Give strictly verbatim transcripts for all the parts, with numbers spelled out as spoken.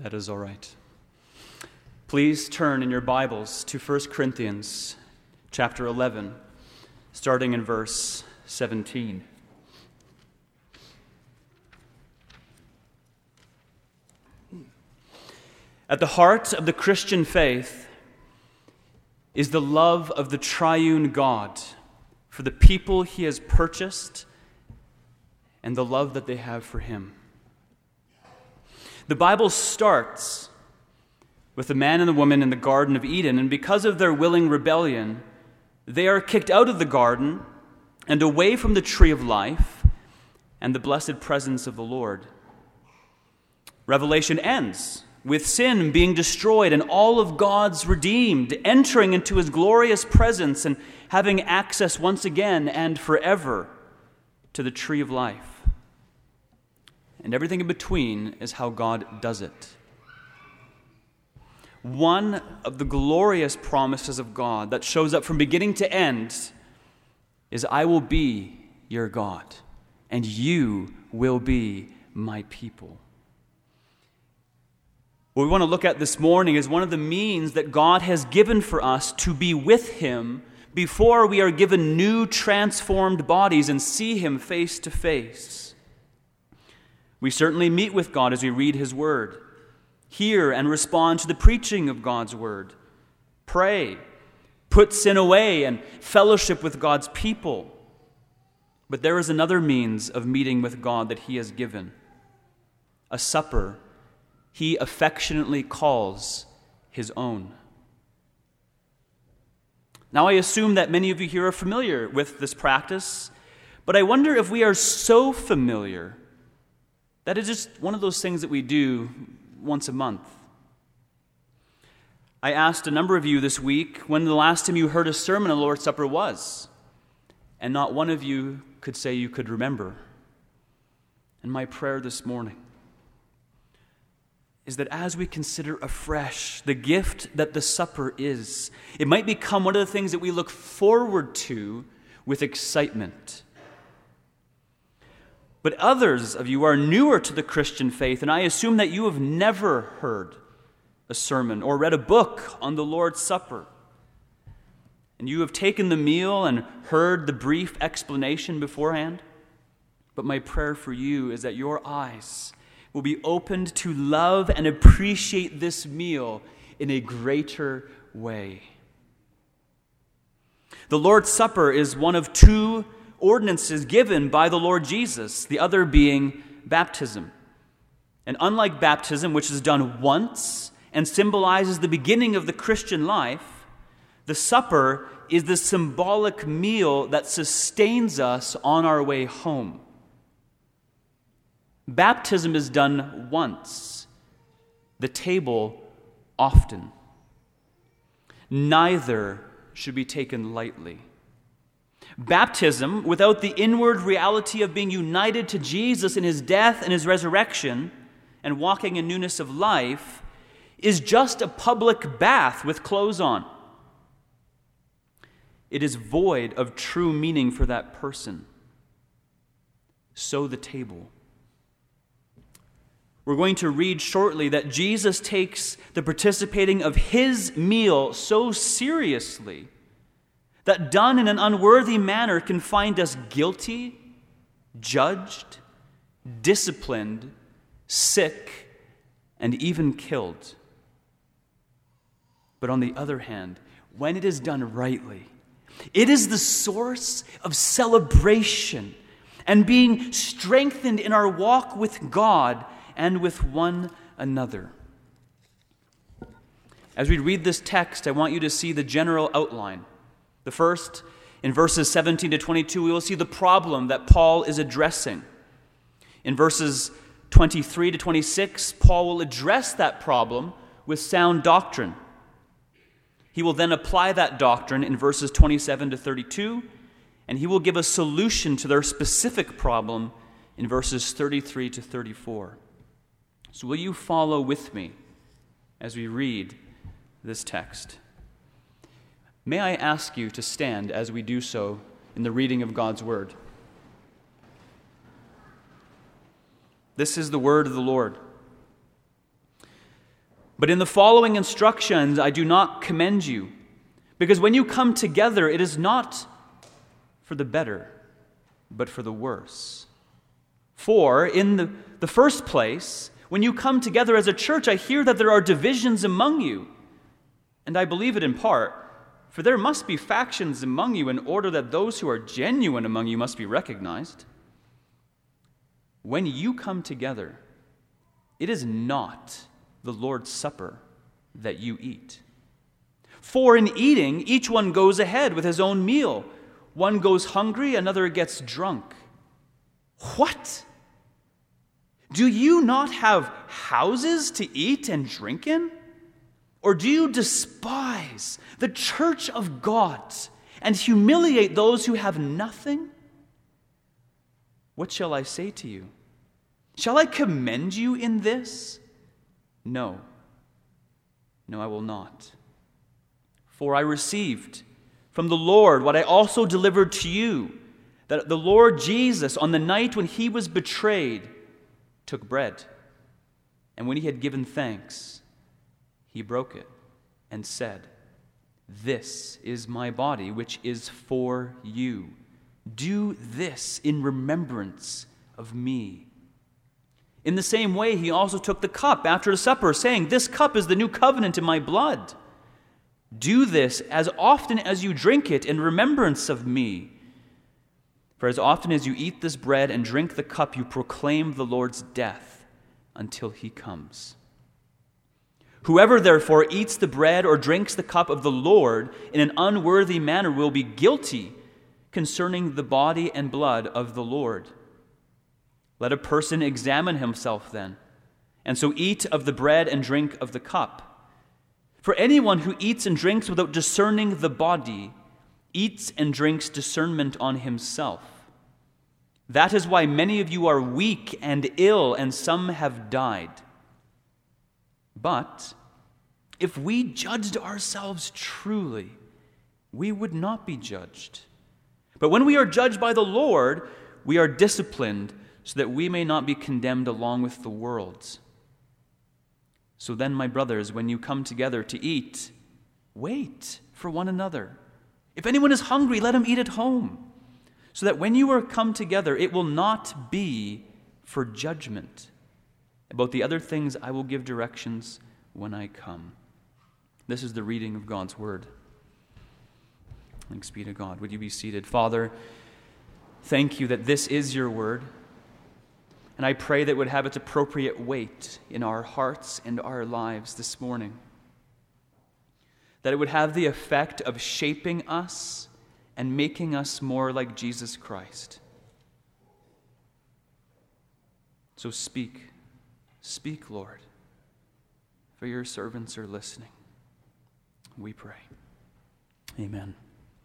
That is all right. Please turn in your Bibles to First Corinthians chapter eleven, starting in verse seventeen. At the heart of the Christian faith is the love of the triune God for the people he has purchased and the love that they have for him. The Bible starts with the man and the woman in the Garden of Eden, and because of their willing rebellion, they are kicked out of the garden and away from the tree of life and the blessed presence of the Lord. Revelation ends with sin being destroyed and all of God's redeemed, entering into his glorious presence and having access once again and forever to the tree of life. And everything in between is how God does it. One of the glorious promises of God that shows up from beginning to end is, I will be your God, and you will be my people. What we want to look at this morning is one of the means that God has given for us to be with him before we are given new transformed bodies and see him face to face. We certainly meet with God as we read his word, hear and respond to the preaching of God's word, pray, put sin away, and fellowship with God's people. But there is another means of meeting with God that he has given, a supper he affectionately calls his own. Now, I assume that many of you here are familiar with this practice, but I wonder if we are so familiar that it's just one of those things that we do once a month. I asked a number of you this week when the last time you heard a sermon on the Lord's Supper was, and not one of you could say you could remember. And my prayer this morning is that as we consider afresh the gift that the supper is, it might become one of the things that we look forward to with excitement. But others of you are newer to the Christian faith, and I assume that you have never heard a sermon or read a book on the Lord's Supper. And you have taken the meal and heard the brief explanation beforehand. But my prayer for you is that your eyes will be opened to love and appreciate this meal in a greater way. The Lord's Supper is one of two ordinances given by the Lord Jesus, the other being baptism. And unlike baptism, which is done once and symbolizes the beginning of the Christian life, the supper is the symbolic meal that sustains us on our way home. Baptism is done once, the table often. Neither should be taken lightly. Baptism, without the inward reality of being united to Jesus in his death and his resurrection and walking in newness of life, is just a public bath with clothes on. It is void of true meaning for that person. So the table. We're going to read shortly that Jesus takes the participating of his meal so seriously that done in an unworthy manner can find us guilty, judged, disciplined, sick, and even killed. But on the other hand, when it is done rightly, it is the source of celebration and being strengthened in our walk with God and with one another. As we read this text, I want you to see the general outline. The first, in verses seventeen to twenty-two, we will see the problem that Paul is addressing. In verses twenty-three to twenty-six, Paul will address that problem with sound doctrine. He will then apply that doctrine in verses twenty-seven to thirty-two, and he will give a solution to their specific problem in verses thirty-three to thirty-four. So will you follow with me as we read this text? May I ask you to stand as we do so in the reading of God's word. This is the word of the Lord. But in the following instructions I do not commend you, because when you come together, it is not for the better, but for the worse. For in the, the first place, when you come together as a church, I hear that there are divisions among you. And I believe it in part, for there must be factions among you in order that those who are genuine among you must be recognized. When you come together, it is not the Lord's Supper that you eat. For in eating, each one goes ahead with his own meal. One goes hungry, another gets drunk. What? Do you not have houses to eat and drink in? Or do you despise the church of God and humiliate those who have nothing? What shall I say to you? Shall I commend you in this? No. No, I will not. For I received from the Lord what I also delivered to you, that the Lord Jesus, on the night when he was betrayed, took bread, and when he had given thanks, he broke it and said, "This is my body, which is for you. Do this in remembrance of me." In the same way, he also took the cup after the supper, saying, "This cup is the new covenant in my blood. Do this as often as you drink it in remembrance of me. For as often as you eat this bread and drink the cup, you proclaim the Lord's death until he comes. Whoever therefore eats the bread or drinks the cup of the Lord in an unworthy manner will be guilty concerning the body and blood of the Lord. Let a person examine himself then, and so eat of the bread and drink of the cup. For anyone who eats and drinks without discerning the body eats and drinks discernment on himself. That is why many of you are weak and ill, and some have died. But if we judged ourselves truly, we would not be judged. But when we are judged by the Lord, we are disciplined so that we may not be condemned along with the world. So then, my brothers, when you come together to eat, wait for one another. If anyone is hungry, let him eat at home, so that when you are come together, it will not be for judgment. About the other things I will give directions when I come." This is the reading of God's word. Thanks be to God. Would you be seated? Father, thank you that this is your word. And I pray that it would have its appropriate weight in our hearts and our lives this morning. That it would have the effect of shaping us and making us more like Jesus Christ. So speak. Speak, Lord, for your servants are listening. We pray. Amen.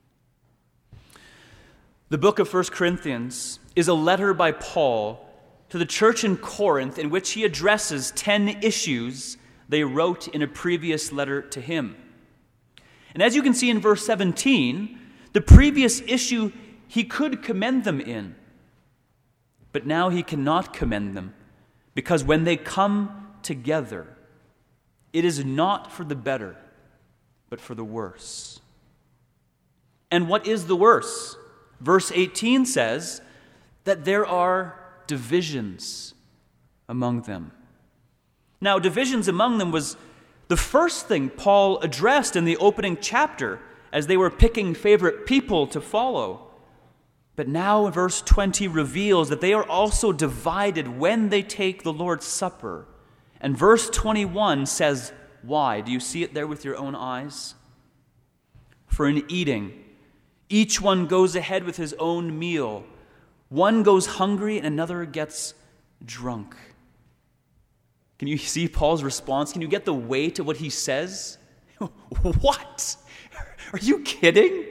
The book of First Corinthians is a letter by Paul to the church in Corinth in which he addresses ten issues they wrote in a previous letter to him. And as you can see in verse seventeen, the previous issue he could commend them in. But now he cannot commend them, because when they come together, it is not for the better, but for the worse. And what is the worse? Verse eighteen says that there are divisions among them. Now, divisions among them was the first thing Paul addressed in the opening chapter as they were picking favorite people to follow. But now verse twenty reveals that they are also divided when they take the Lord's Supper. And verse twenty-one says, why? Do you see it there with your own eyes? For in eating, each one goes ahead with his own meal. One goes hungry and another gets drunk. Can you see Paul's response? Can you get the weight of what he says? What? Are you kidding?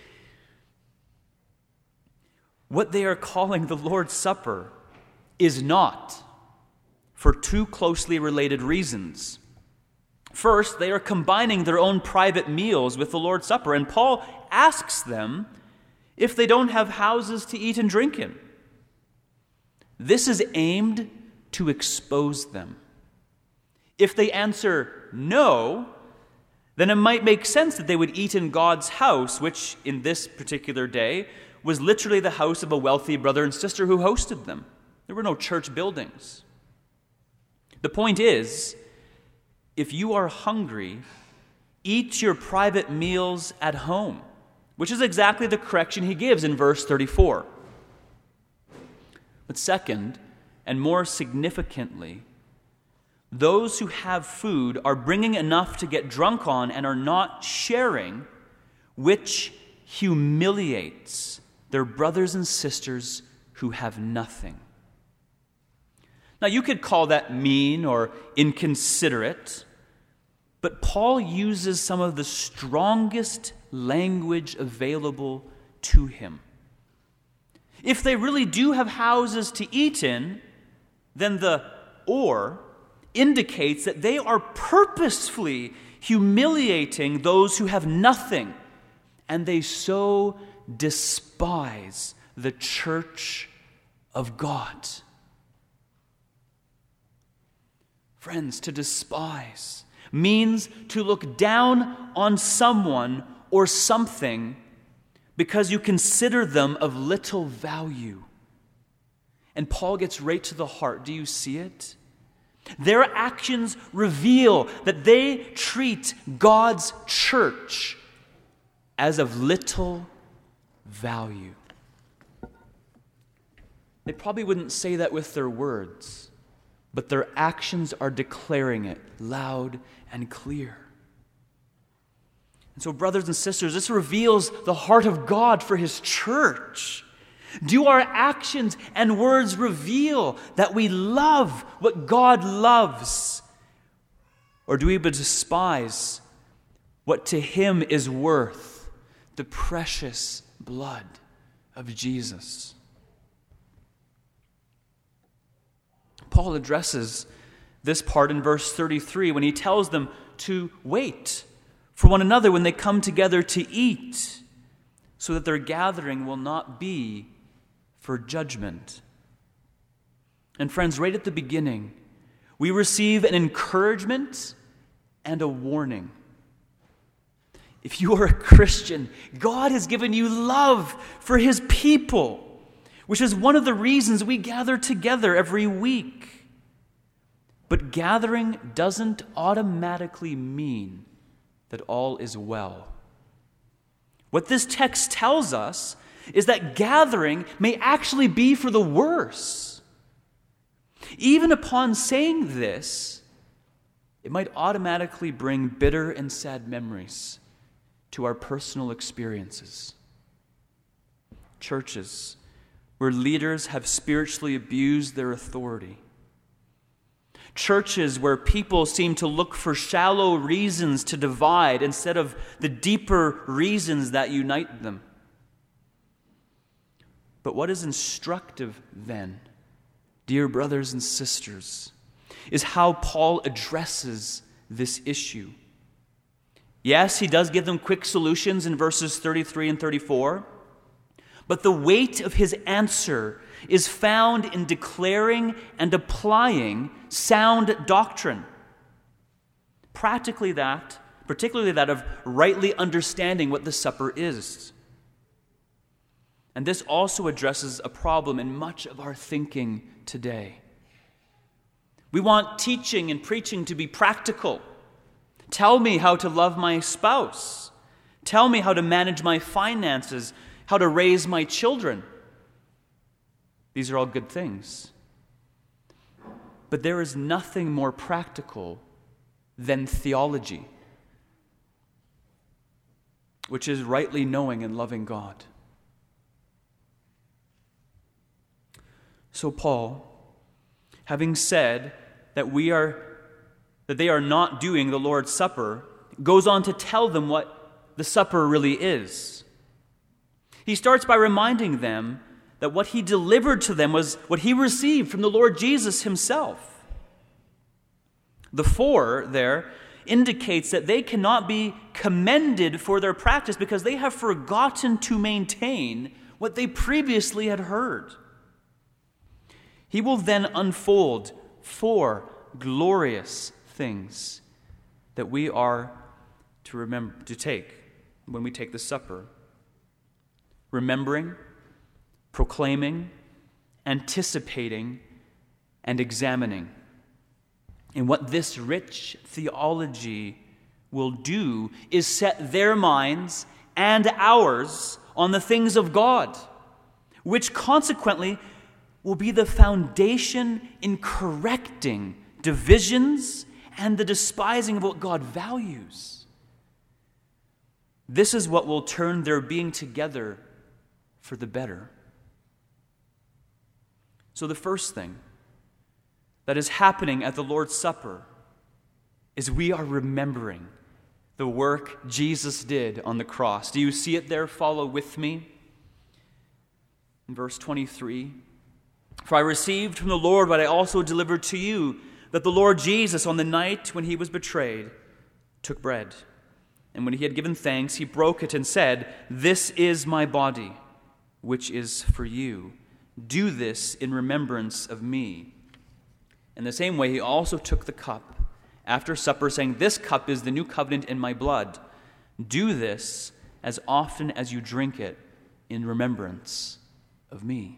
What they are calling the Lord's Supper is not, for two closely related reasons. First, they are combining their own private meals with the Lord's Supper, and Paul asks them if they don't have houses to eat and drink in. This is aimed to expose them. If they answer no, then it might make sense that they would eat in God's house, which in this particular day was literally the house of a wealthy brother and sister who hosted them. There were no church buildings. The point is, if you are hungry, eat your private meals at home, which is exactly the correction he gives in verse thirty-four. But second, and more significantly, those who have food are bringing enough to get drunk on and are not sharing, which humiliates their brothers and sisters who have nothing. Now, you could call that mean or inconsiderate, but Paul uses some of the strongest language available to him. If they really do have houses to eat in, then the or indicates that they are purposefully humiliating those who have nothing, and they so despise the church of God. Friends, to despise means to look down on someone or something because you consider them of little value. And Paul gets right to the heart. Do you see it? Their actions reveal that they treat God's church as of little value. They probably wouldn't say that with their words, but their actions are declaring it loud and clear. And so, brothers and sisters, this reveals the heart of God for His church. Do our actions and words reveal that we love what God loves? Or do we despise what to Him is worth the precious blood of Jesus? Paul addresses this part in verse thirty-three when he tells them to wait for one another when they come together to eat, so that their gathering will not be for judgment. And friends, right at the beginning, we receive an encouragement and a warning. If you are a Christian, God has given you love for His people, which is one of the reasons we gather together every week. But gathering doesn't automatically mean that all is well. What this text tells us is that gathering may actually be for the worse. Even upon saying this, it might automatically bring bitter and sad memories to our personal experiences. Churches where leaders have spiritually abused their authority. Churches where people seem to look for shallow reasons to divide instead of the deeper reasons that unite them. But what is instructive then, dear brothers and sisters, is how Paul addresses this issue. Yes, he does give them quick solutions in verses thirty-three and thirty-four, but the weight of his answer is found in declaring and applying sound doctrine. Practically that, particularly that of rightly understanding what the supper is. And this also addresses a problem in much of our thinking today. We want teaching and preaching to be practical. Tell me how to love my spouse. Tell me how to manage my finances, how to raise my children. These are all good things. But there is nothing more practical than theology, which is rightly knowing and loving God. So Paul, having said that we are that they are not doing the Lord's Supper, goes on to tell them what the supper really is. He starts by reminding them that what he delivered to them was what he received from the Lord Jesus himself. The for there indicates that they cannot be commended for their practice because they have forgotten to maintain what they previously had heard. He will then unfold four glorious things that we are to remember to take when we take the supper. Remembering, proclaiming, anticipating, and examining. And what this rich theology will do is set their minds and ours on the things of God, which consequently will be the foundation in correcting divisions and the despising of what God values. This is what will turn their being together for the better. So the first thing that is happening at the Lord's Supper is we are remembering the work Jesus did on the cross. Do you see it there? Follow with me. In verse twenty-three, "For I received from the Lord what I also delivered to you, that the Lord Jesus, on the night when he was betrayed, took bread. And when he had given thanks, he broke it and said, 'This is my body, which is for you. Do this in remembrance of me.' In the same way, he also took the cup after supper, saying, 'This cup is the new covenant in my blood. Do this as often as you drink it in remembrance of me.'"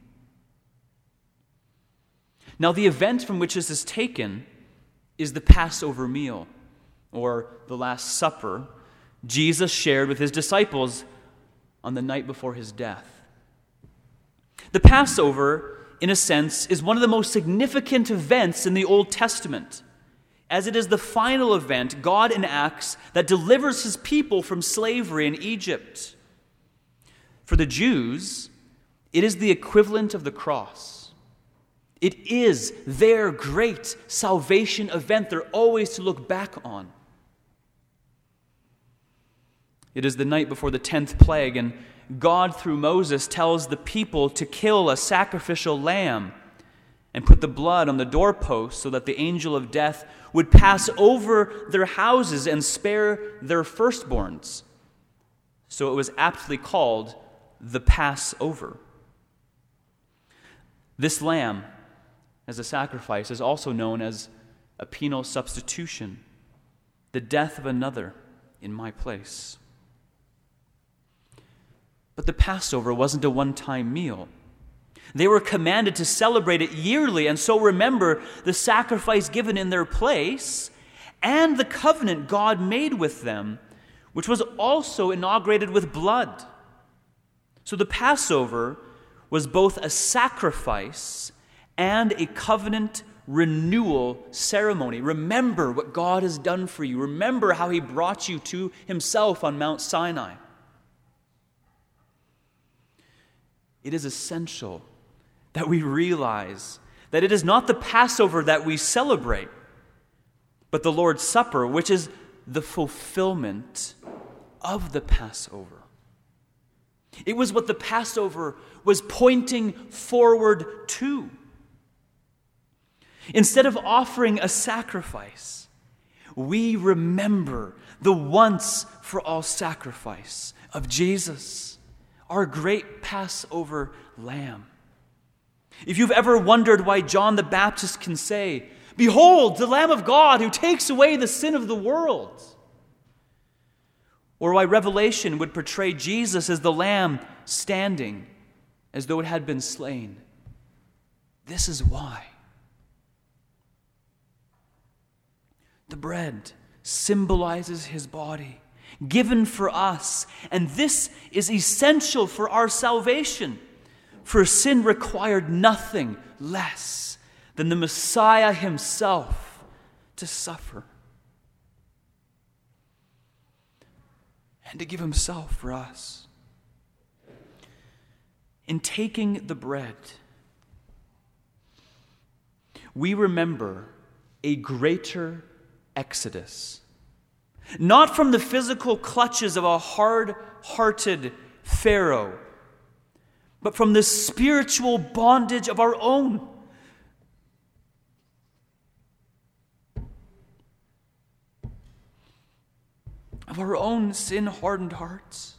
Now, the event from which this is taken is the Passover meal, or the Last Supper, Jesus shared with his disciples on the night before his death. The Passover, in a sense, is one of the most significant events in the Old Testament, as it is the final event God enacts that delivers his people from slavery in Egypt. For the Jews, it is the equivalent of the cross. It is their great salvation event they're always to look back on. It is the night before the tenth plague, and God, through Moses, tells the people to kill a sacrificial lamb and put the blood on the doorpost so that the angel of death would pass over their houses and spare their firstborns. So it was aptly called the Passover. This lamb, as a sacrifice, is also known as a penal substitution, the death of another in my place. But the Passover wasn't a one-time meal. They were commanded to celebrate it yearly and so remember the sacrifice given in their place and the covenant God made with them, which was also inaugurated with blood. So the Passover was both a sacrifice and a covenant renewal ceremony. Remember what God has done for you. Remember how he brought you to himself on Mount Sinai. It is essential that we realize that it is not the Passover that we celebrate, but the Lord's Supper, which is the fulfillment of the Passover. It was what the Passover was pointing forward to. Instead of offering a sacrifice, we remember the once for all sacrifice of Jesus, our great Passover lamb. If you've ever wondered why John the Baptist can say, "Behold, the Lamb of God who takes away the sin of the world," or why Revelation would portray Jesus as the lamb standing as though it had been slain, this is why. The bread symbolizes his body, given for us, and this is essential for our salvation. For sin required nothing less than the Messiah himself to suffer and to give himself for us. In taking the bread, we remember a greater exodus, not from the physical clutches of a hard-hearted Pharaoh, but from the spiritual bondage of our own. Of our own sin-hardened hearts.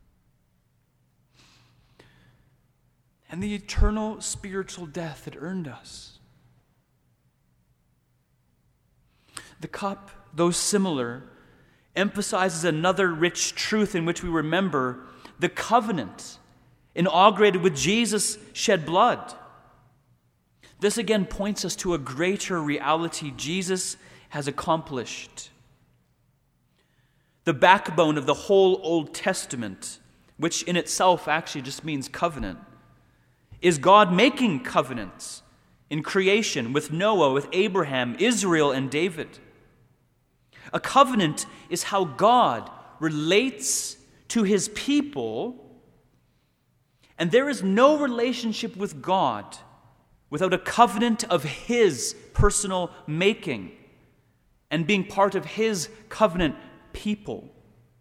And the eternal spiritual death that earned us. The cup, though similar, emphasizes another rich truth in which we remember the covenant inaugurated with Jesus' shed blood. This again points us to a greater reality Jesus has accomplished. The backbone of the whole Old Testament, which in itself actually just means covenant, is God making covenants in creation with Noah, with Abraham, Israel, and David. A covenant is how God relates to his people, and there is no relationship with God without a covenant of his personal making and being part of his covenant people.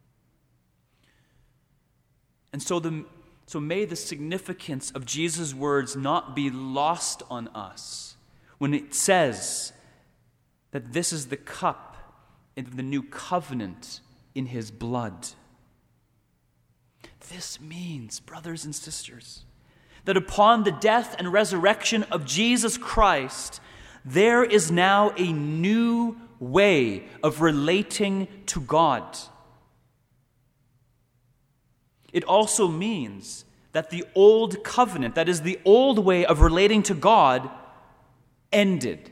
And so the so may the significance of Jesus' words not be lost on us when it says that this is the cup of the new covenant in his blood. This means, brothers and sisters, that upon the death and resurrection of Jesus Christ, there is now a new way of relating to God. It also means that the old covenant, that is the old way of relating to God, ended.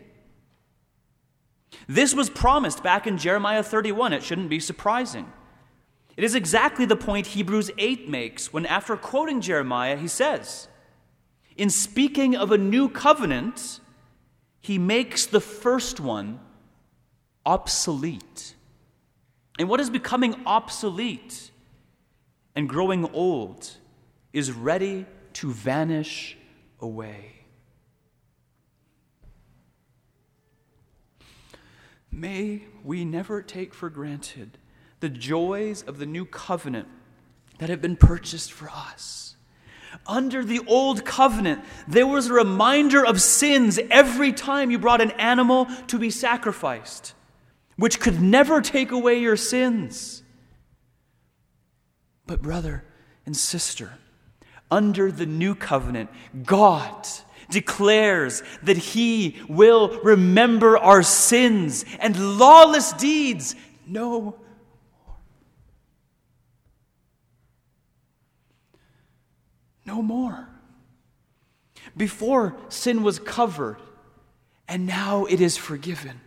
This was promised back in Jeremiah thirty-one. It shouldn't be surprising. It is exactly the point Hebrews eight makes when, after quoting Jeremiah, he says, in speaking of a new covenant, he makes the first one obsolete. And what is becoming obsolete and growing old is ready to vanish away. May we never take for granted the joys of the new covenant that have been purchased for us. Under the old covenant, there was a reminder of sins every time you brought an animal to be sacrificed, which could never take away your sins. But brother and sister, under the new covenant, God declares that he will remember our sins and lawless deeds no more. No more. Before, sin was covered, and now it is forgiven.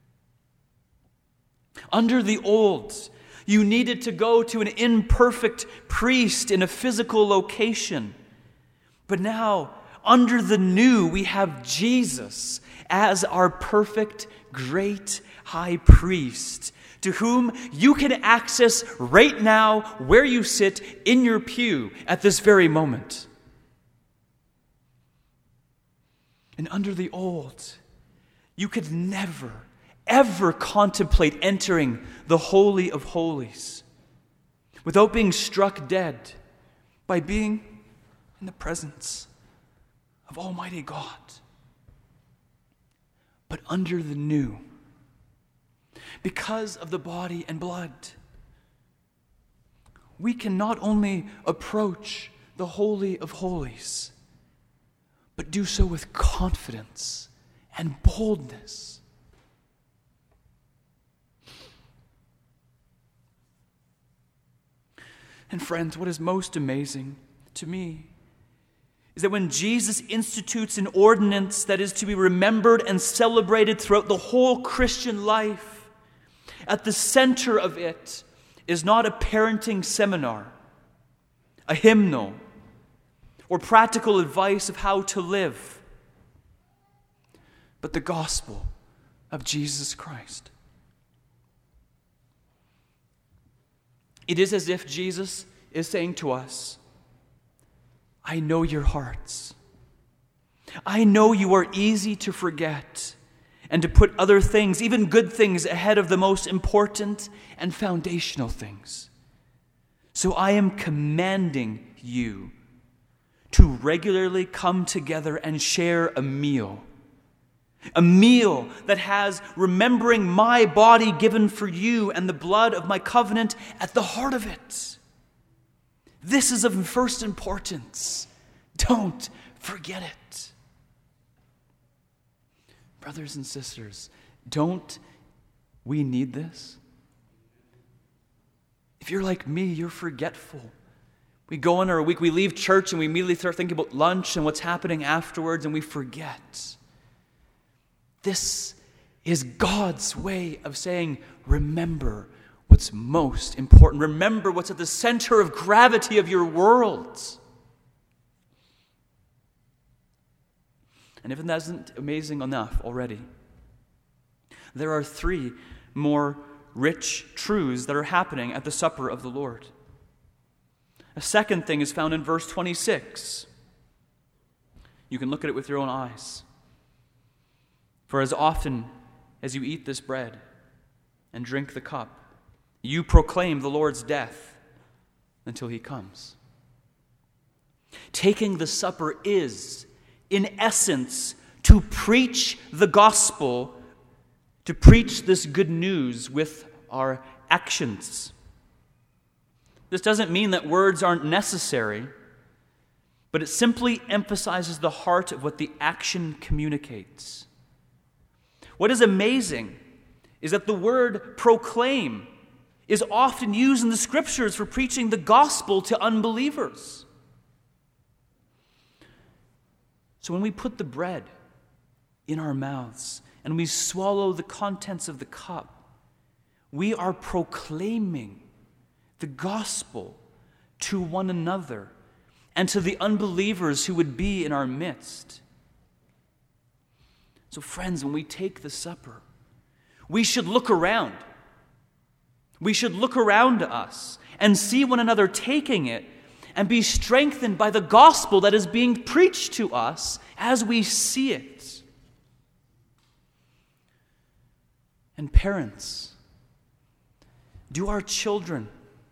Under the old, you needed to go to an imperfect priest in a physical location. But now, under the new, we have Jesus as our perfect, great high priest, to whom you can access right now where you sit in your pew at this very moment. And under the old, you could never, ever contemplate entering the Holy of Holies without being struck dead by being in the presence of Almighty God. But under the new, because of the body and blood, we can not only approach the Holy of Holies, but do so with confidence and boldness. And friends, what is most amazing to me is that when Jesus institutes an ordinance that is to be remembered and celebrated throughout the whole Christian life, at the center of it is not a parenting seminar, a hymnal, or practical advice of how to live, but the gospel of Jesus Christ. It is as if Jesus is saying to us, I know your hearts. I know you are easy to forget and to put other things, even good things, ahead of the most important and foundational things. So I am commanding you to regularly come together and share a meal. A meal that has remembering my body given for you and the blood of my covenant at the heart of it. This is of first importance. Don't forget it. Brothers and sisters, don't We need this. If you're like me, you're forgetful. We go in our week, we leave church, and we immediately start thinking about lunch and what's happening afterwards, and we forget. This is God's way of saying, remember what's most important. Remember what's at the center of gravity of your world. And if that isn't amazing enough already, there are three more rich truths that are happening at the supper of the Lord. A second thing is found in verse twenty-six. You can look at it with your own eyes. For as often as you eat this bread and drink the cup, you proclaim the Lord's death until he comes. Taking the supper is, in essence, to preach the gospel, to preach this good news with our actions. This doesn't mean that words aren't necessary, but it simply emphasizes the heart of what the action communicates. What is amazing is that the word proclaim is often used in the scriptures for preaching the gospel to unbelievers. So when we put the bread in our mouths and we swallow the contents of the cup, we are proclaiming the gospel to one another and to the unbelievers who would be in our midst. So friends, when we take the supper, we should look around. We should look around us and see one another taking it and be strengthened by the gospel that is being preached to us as we see it. And parents, do our children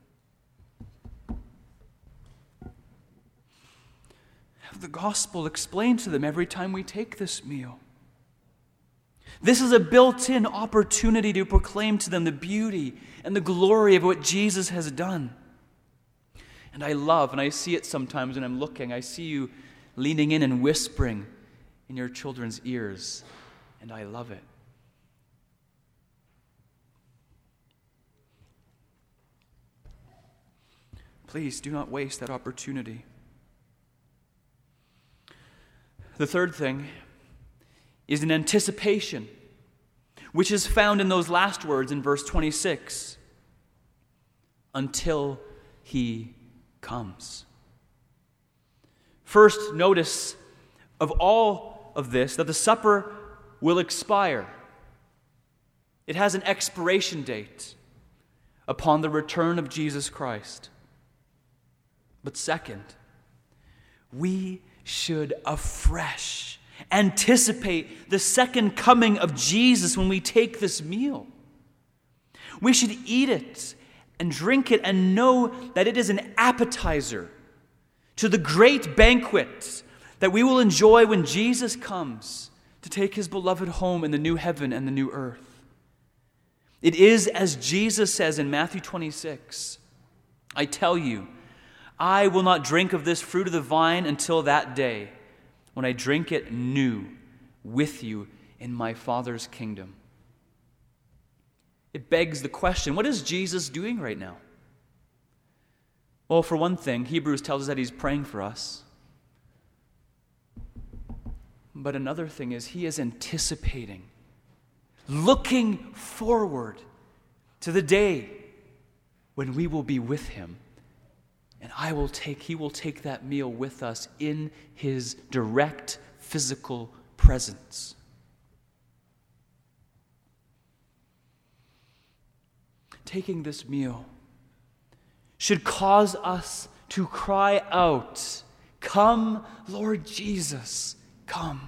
have the gospel explained to them every time we take this meal? This is a built-in opportunity to proclaim to them the beauty and the glory of what Jesus has done. And I love, and I see it sometimes when I'm looking, I see you leaning in and whispering in your children's ears, and I love it. Please do not waste that opportunity. The third thing is an anticipation, which is found in those last words in verse twenty-six. Until he comes. First, notice of all of this that the supper will expire. It has an expiration date upon the return of Jesus Christ. But second, we should afresh anticipate the second coming of Jesus when we take this meal. We should eat it and drink it and know that it is an appetizer to the great banquet that we will enjoy when Jesus comes to take his beloved home in the new heaven and the new earth. It is as Jesus says in Matthew twenty-six, I tell you, I will not drink of this fruit of the vine until that day when I drink it new with you in my Father's kingdom. It begs the question, what is Jesus doing right now? Well, for one thing, Hebrews tells us that he's praying for us. But another thing is he is anticipating, looking forward to the day when we will be with him. And I will take, he will take that meal with us in his direct physical presence. Taking this meal should cause us to cry out, "Come, Lord Jesus, come."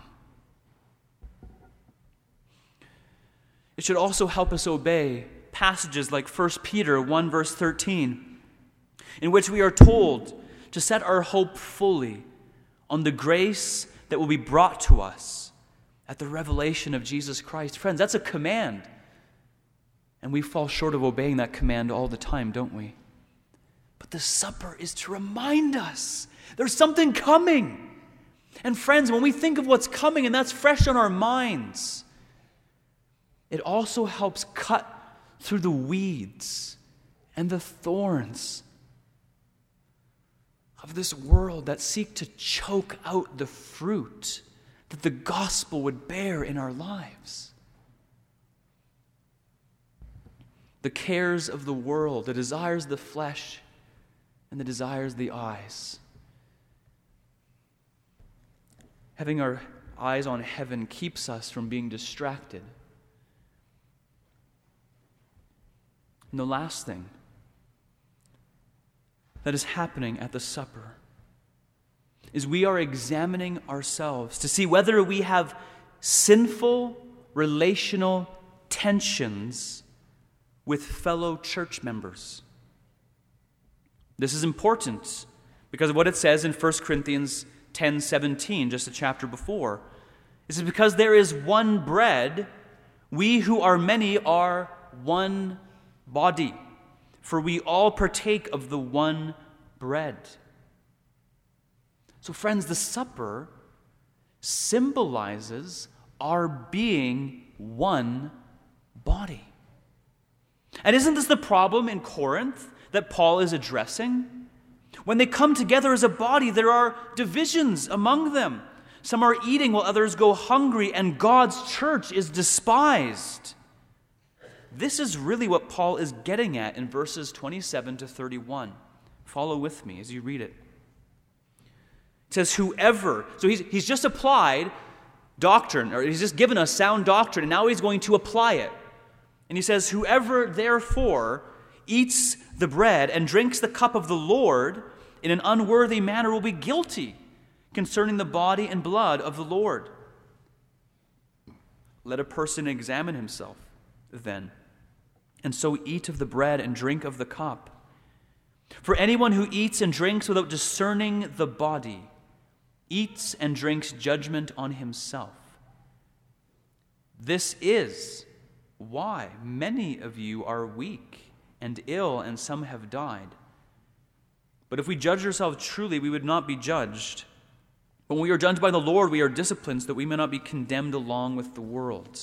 It should also help us obey passages like First Peter one verse thirteen, in which we are told to set our hope fully on the grace that will be brought to us at the revelation of Jesus Christ. Friends, that's a command. And we fall short of obeying that command all the time, don't we? But the supper is to remind us there's something coming. And friends, when we think of what's coming and that's fresh on our minds, it also helps cut through the weeds and the thorns of this world that seek to choke out the fruit that the gospel would bear in our lives. The cares of the world, the desires of the flesh, and the desires of the eyes. Having our eyes on heaven keeps us from being distracted. And the last thing that is happening at the supper is we are examining ourselves to see whether we have sinful relational tensions with fellow church members. This is important because of what it says in First Corinthians ten seventeen, just a chapter before. This is because there is one bread, we who are many are one body, for we all partake of the one bread. So friends, the supper symbolizes our being one body. And isn't this the problem in Corinth that Paul is addressing? When they come together as a body, there are divisions among them. Some are eating while others go hungry, and God's church is despised. This is really what Paul is getting at in verses twenty-seven to thirty-one. Follow with me as you read it. It says, whoever, so he's, he's just applied doctrine, or he's just given us sound doctrine, and now he's going to apply it. And he says, whoever therefore eats the bread and drinks the cup of the Lord in an unworthy manner will be guilty concerning the body and blood of the Lord. Let a person examine himself then, and so eat of the bread and drink of the cup. For anyone who eats and drinks without discerning the body eats and drinks judgment on himself. This is why many of you are weak and ill, and some have died. But if we judge ourselves truly, we would not be judged. But when we are judged by the Lord, we are disciplined so that we may not be condemned along with the world.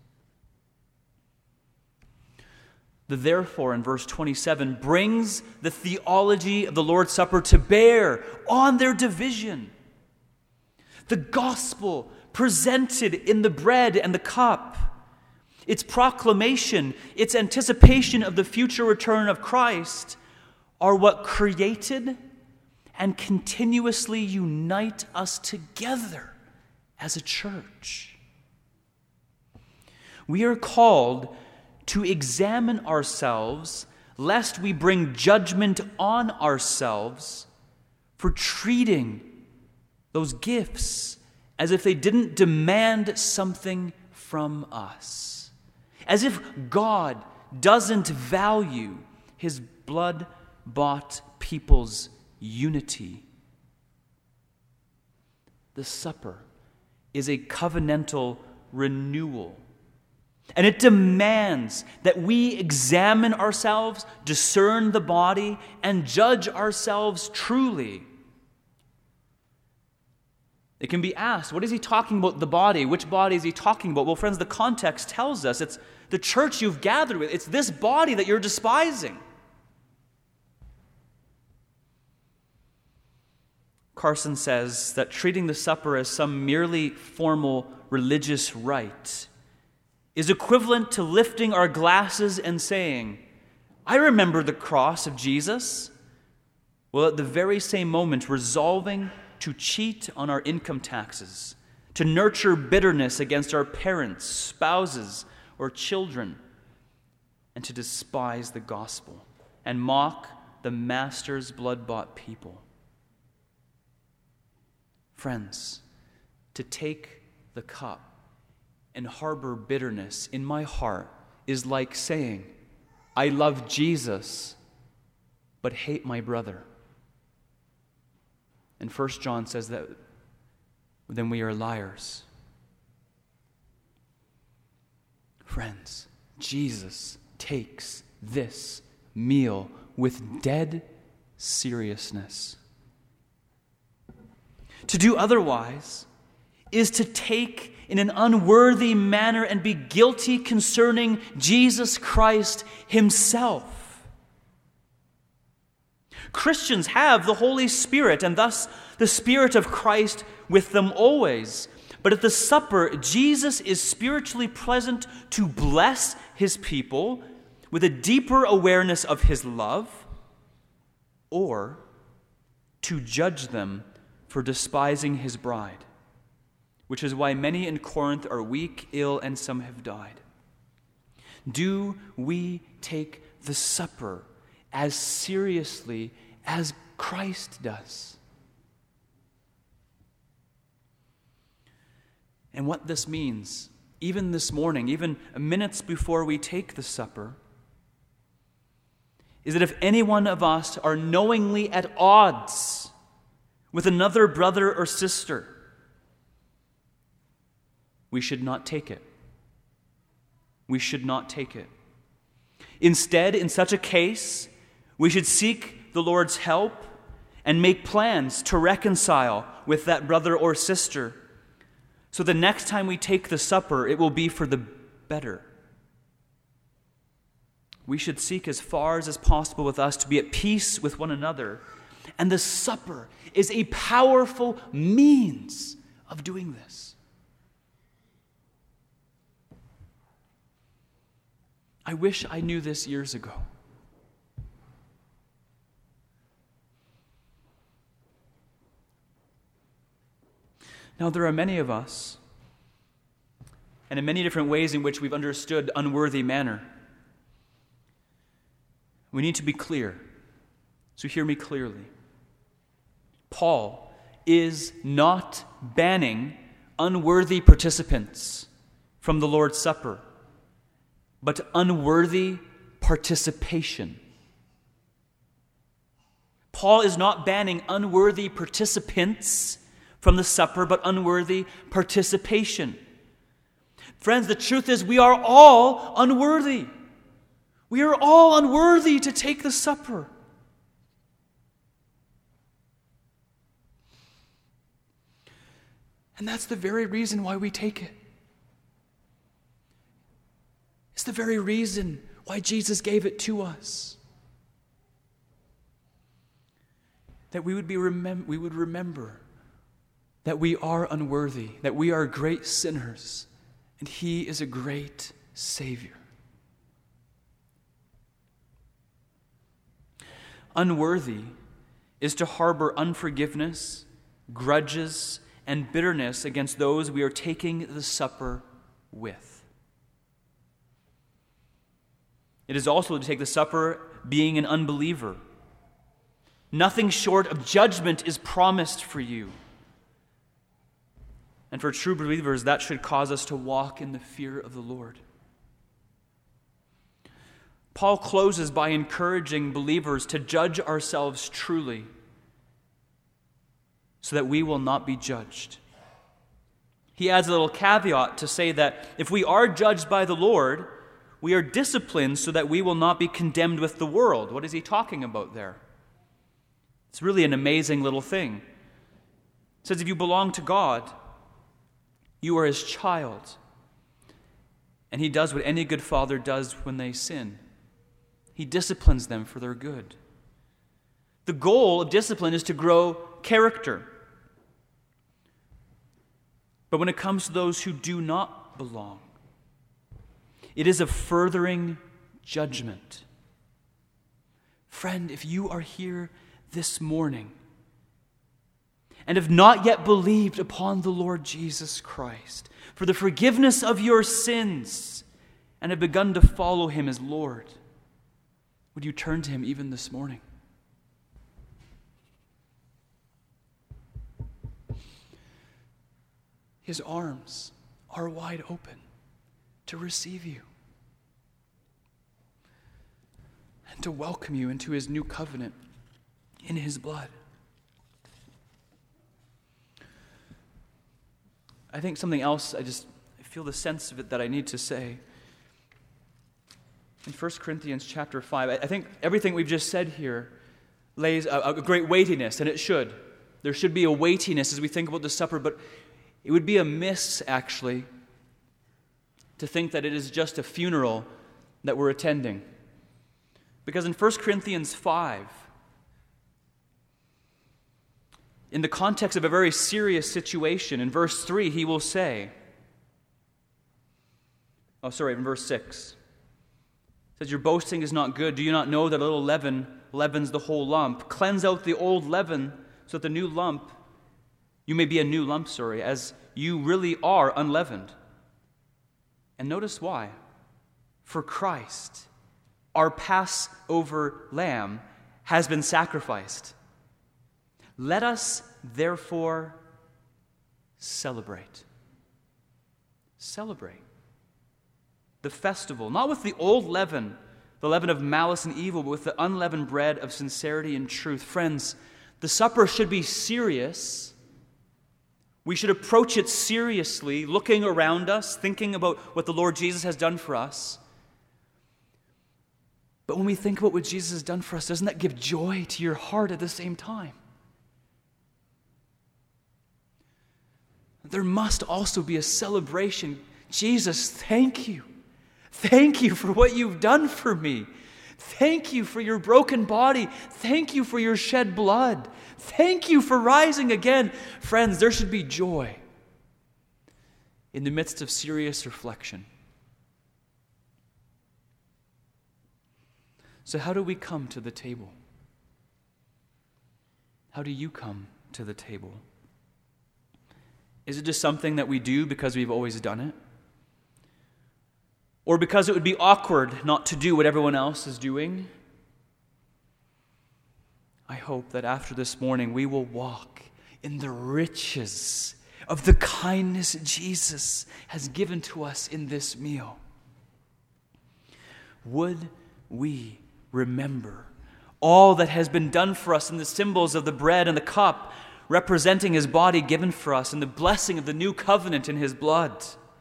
The therefore in verse twenty-seven brings the theology of the Lord's Supper to bear on their division. The gospel presented in the bread and the cup, its proclamation, its anticipation of the future return of Christ are what created and continuously unite us together as a church. We are called to examine ourselves lest we bring judgment on ourselves for treating those gifts as if they didn't demand something from us. As if God doesn't value his blood-bought people's unity. The supper is a covenantal renewal, and it demands that we examine ourselves, discern the body, and judge ourselves truly. It can be asked, what is he talking about, the body? Which body is he talking about? Well, friends, the context tells us it's the church you've gathered with. It's this body that you're despising. Carson says that treating the supper as some merely formal religious rite is equivalent to lifting our glasses and saying, I remember the cross of Jesus, while at the very same moment resolving to cheat on our income taxes, to nurture bitterness against our parents, spouses, or children, and to despise the gospel and mock the Master's blood-bought people. Friends, to take the cup and harbor bitterness in my heart is like saying, I love Jesus, but hate my brother. And First John says that then we are liars. Friends, Jesus takes this meal with dead seriousness. To do otherwise is to take in an unworthy manner and be guilty concerning Jesus Christ himself. Christians have the Holy Spirit and thus the Spirit of Christ with them always. But at the supper, Jesus is spiritually present to bless his people with a deeper awareness of his love, or to judge them for despising his bride, which is why many in Corinth are weak, ill, and some have died. Do we take the supper as seriously as Christ does? And what this means, even this morning, even minutes before we take the supper, is that if any one of us are knowingly at odds with another brother or sister, we should not take it. We should not take it. Instead, in such a case, we should seek the Lord's help and make plans to reconcile with that brother or sister, so the next time we take the supper, it will be for the better. We should seek as far as is possible with us to be at peace with one another. And the supper is a powerful means of doing this. I wish I knew this years ago. Now, there are many of us, and in many different ways in which we've understood unworthy manner. We need to be clear. So hear me clearly. Paul is not banning unworthy participants from the Lord's Supper, but unworthy participation. Paul is not banning unworthy participants from the supper, but unworthy participation. Friends, the truth is we are all unworthy. We are all unworthy to take the supper. And that's the very reason why we take it. It's the very reason why Jesus gave it to us. That we would be remem- we would remember that we are unworthy, that we are great sinners, and he is a great Savior. Unworthy is to harbor unforgiveness, grudges, and bitterness against those we are taking the supper with. It is also to take the supper being an unbeliever. Nothing short of judgment is promised for you. And for true believers, that should cause us to walk in the fear of the Lord. Paul closes by encouraging believers to judge ourselves truly so that we will not be judged. He adds a little caveat to say that if we are judged by the Lord, we are disciplined so that we will not be condemned with the world. What is he talking about there? It's really an amazing little thing. It says if you belong to God, you are his child. And he does what any good father does when they sin. He disciplines them for their good. The goal of discipline is to grow character. But when it comes to those who do not belong, it is a furthering judgment. Friend, if you are here this morning and have not yet believed upon the Lord Jesus Christ for the forgiveness of your sins and have begun to follow him as Lord, would you turn to him even this morning? His arms are wide open to receive you and to welcome you into his new covenant in his blood. I think something else, I just feel the sense of it that I need to say. In First Corinthians chapter five, I think everything we've just said here lays a, a great weightiness, and it should. There should be a weightiness as we think about the supper, but It would be amiss, actually, to think that it is just a funeral that we're attending. Because in First Corinthians five, in the context of a very serious situation, in verse three, he will say, oh, sorry, in verse six, it says, your boasting is not good. Do you not know that a little leaven leavens the whole lump? Cleanse out the old leaven so that the new lump, you may be a new lump, sorry, as you really are unleavened. And notice why. For Christ, our Passover lamb, has been sacrificed. Let us, therefore, celebrate. Celebrate the festival, not with the old leaven, the leaven of malice and evil, but with the unleavened bread of sincerity and truth. Friends, the supper should be serious. We should approach it seriously, looking around us, thinking about what the Lord Jesus has done for us. But when we think about what Jesus has done for us, doesn't that give joy to your heart at the same time? There must also be a celebration. Jesus, thank you. Thank you for what you've done for me. Thank you for your broken body. Thank you for your shed blood. Thank you for rising again. Friends, there should be joy in the midst of serious reflection. So how do we come to the table? How do you come to the table? Is it just something that we do because we've always done it? Or because it would be awkward not to do what everyone else is doing? I hope that after this morning we will walk in the riches of the kindness Jesus has given to us in this meal. Would we remember all that has been done for us in the symbols of the bread and the cup, representing his body given for us, and the blessing of the new covenant in his blood?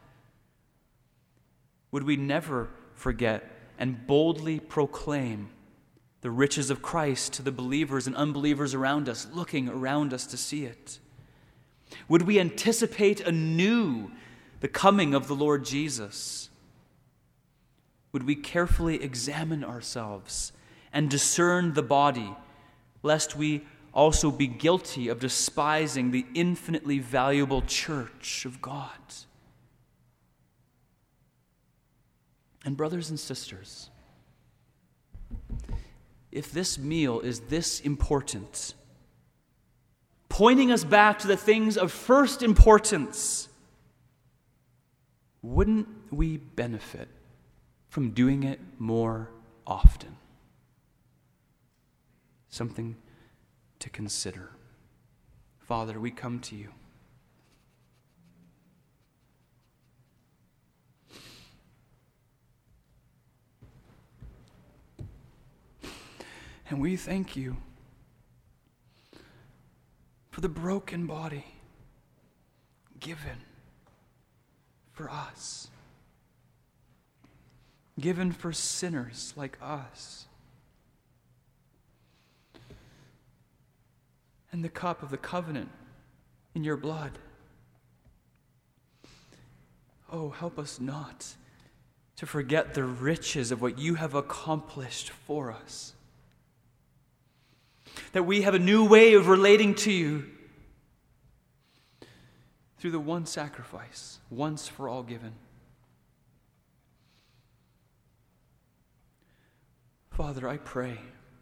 Would we never forget and boldly proclaim the riches of Christ to the believers and unbelievers around us, looking around us to see it? Would we anticipate anew the coming of the Lord Jesus? Would we carefully examine ourselves and discern the body, lest we also be guilty of despising the infinitely valuable church of God? And brothers and sisters, if this meal is this important, pointing us back to the things of first importance, wouldn't we benefit from doing it more often? Something to consider. Father, we come to you. And we thank you for the broken body given for us, given for sinners like us, and the cup of the covenant in your blood. Oh, help us not to forget the riches of what you have accomplished for us. That we have a new way of relating to you through the one sacrifice, once for all given. Father, I pray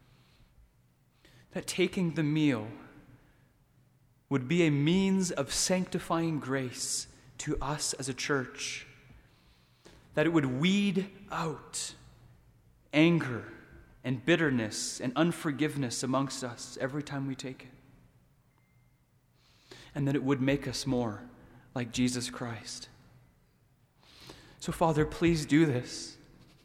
that taking the meal would be a means of sanctifying grace to us as a church, that it would weed out anger and bitterness and unforgiveness amongst us every time we take it. And that it would make us more like Jesus Christ. So, Father, please do this.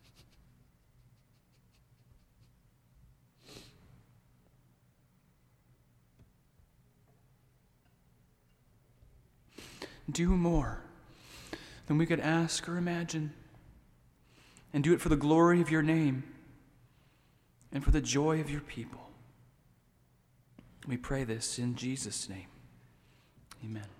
Do more than we could ask or imagine. And do it for the glory of your name and for the joy of your people. We pray this in Jesus' name. Amen.